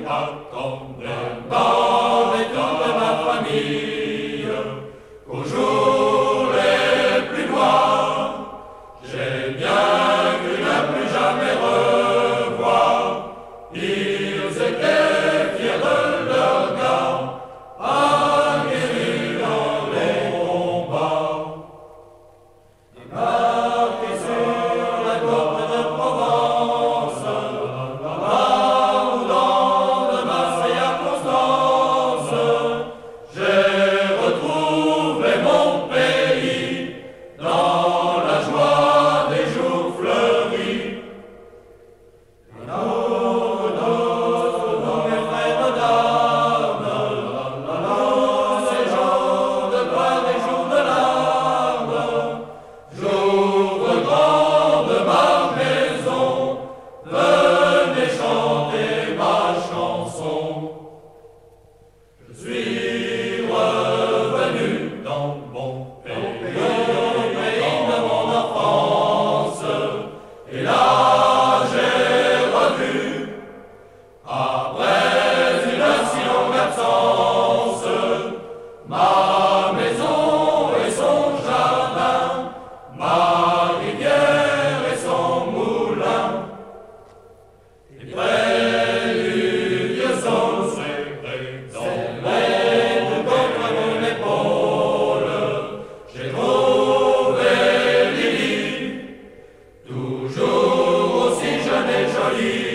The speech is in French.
m'attendais dans les temps de ma famille, qu'au jour les plus noirs, j'ai bien cru ne plus jamais revoir. Ils étaient fiers de leur gars, aguerris dans les combats. Débarqués sur la côte de Provence, là-bas où dans de Marseille à Constance, j'ai retrouvé mon pays dans la joie des jours fleuris. Nos mes frères d'armes, ces jours de gloire et jours de larmes, j'ouvre grand de ma maison, venez chanter ma chanson. Je suis revenu dans mon pays, de mon enfance, et là j'ai revu, après une si longue absence, ma maison et son jardin, ma rivière et son moulin. Et près du vieux sol serré contre mon épaule, j'ai trouvé Lily, toujours aussi jeune et jolie.